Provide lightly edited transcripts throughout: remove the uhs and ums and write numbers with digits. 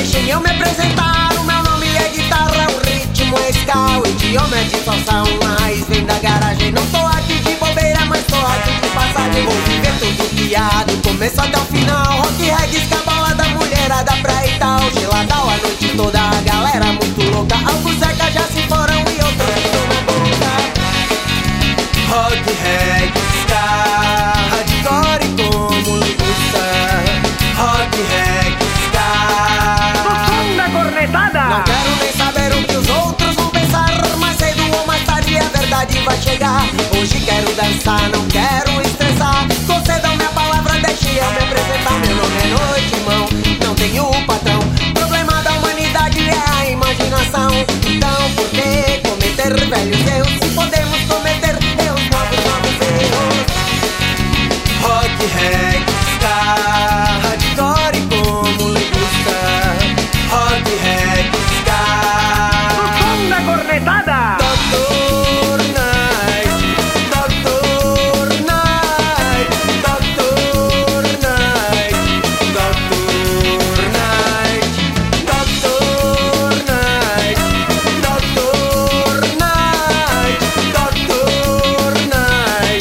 deixem eu me apresentar. O meu nome é guitarra, o ritmo é ska, o idioma é de salsa, uma raiz vem da garagem. Não tô aqui de bobeira, mas tô aqui de passagem. Vou viver tudo guiado, do começo até o final. Rock, reggae, ska, balada, mulherada, praia e tal. Geladão a noite toda, a galera muito louca. Alguns Zeca já se foram e outros ficam na boca. Rock, reggae, ska, hardcore como linguiça. Rock, reggae, ska. O som da cornetada. Não quero nem saber o que os outros vão pensar. Mais cedo ou mais tarde a verdade vai chegar. Hoje quero dançar, não quero estressar. Concedam minha palavra, deixe eu me apresentar. Meu nome é Noite, irmão, não tenho patrão. Problema da humanidade é a imaginação. Então por que cometer velhos erros se podemos cometer erros novos erros? Rock, reggae, ska, hardcore como linguiça. Rock, reggae, ska. O som da cornetada. Dr. Night, Dr. Night, Dr. Night, Dr. Night, Dr. Night, Dr. Night, Dr. Night,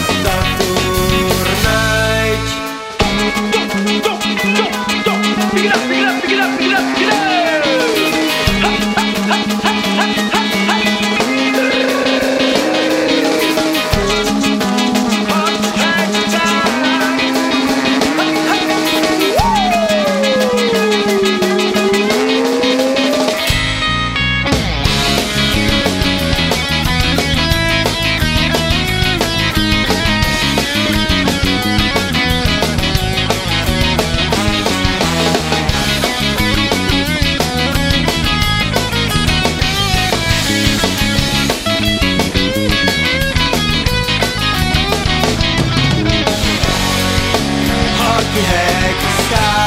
Pick it up, pick it up, pick it up, pick it up, pick it up. Rock, reggae, ska.